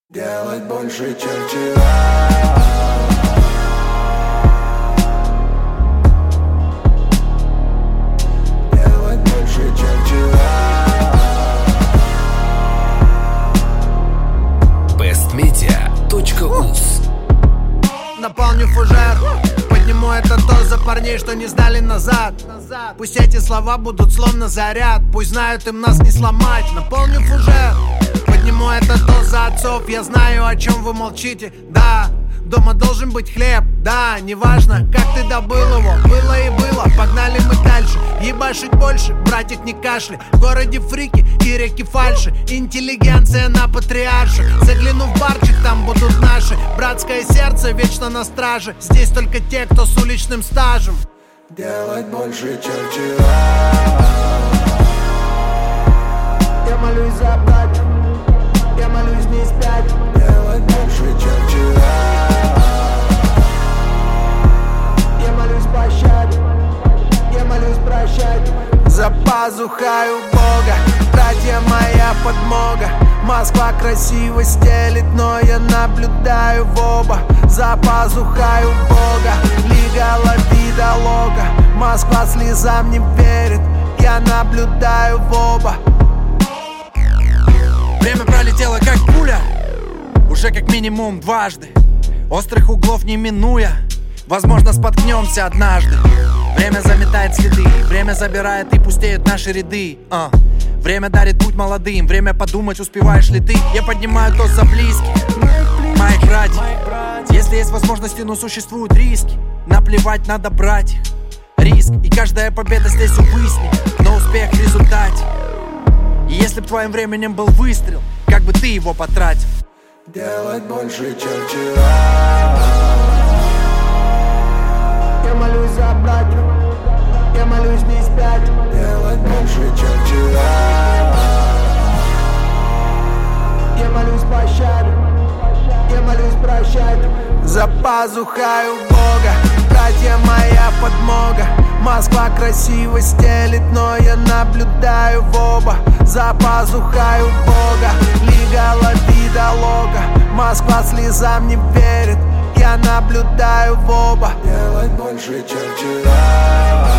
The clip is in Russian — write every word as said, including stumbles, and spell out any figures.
Делать больше, чем вчера. Делать больше, чем вчера. бест медиа точка уз. Наполню фужер, подниму этот тост за парней, что не сдали назад. Пусть эти слова будут словно заряд, пусть знают, им нас не сломать. Наполню фужер, подниму этот тост за отцов. Я знаю, о чем вы молчите, да. Дома должен быть хлеб, да. Неважно, как ты добыл его, было и было. Погнали мы дальше, ебашить больше, братик не кашли. В городе фрики и реки фальши, интеллигенция на патриарших. Загляну в барчик, там будут наши. Братское сердце вечно на страже. Здесь только те, кто с уличным стажем. Делать больше, чем вчера. Я молюсь за братьев, я молюсь не спять. Делать больше, чем вчера. Я молюсь пощаде, я молюсь прощать. За пазухой у Бога, братья моя подмога. Москва красиво стелит, но я наблюдаю в оба. За пазухой у Бога, лига лови долога. Москва слезам не верит, я наблюдаю в оба. Время пролетело как пуля, уже как минимум дважды. Острых углов не минуя, возможно, споткнемся однажды. Время заметает следы, время забирает и пустеют наши ряды. uh. Время дарит путь молодым, время подумать, успеваешь ли ты. Я поднимаю тост за близких, моих братьев. Если есть возможности, но существуют риски, наплевать, надо брать риск. И каждая победа здесь увыснет, но успех в результате. И если б твоим временем был выстрел, как бы ты его потратил? Делать больше, чем вчера. Я молюсь за братьев, я молюсь не спять. Делать больше, чем вчера. Я молюсь пощаде, я молюсь прощать. За пазухой у Бога, братья моя подмога. Москва красиво стелит, но я наблюдаю в оба. За пазухой у Бога, лига лови долога. Москва слезам не верит, я наблюдаю в оба. Делать больше, чем вчера.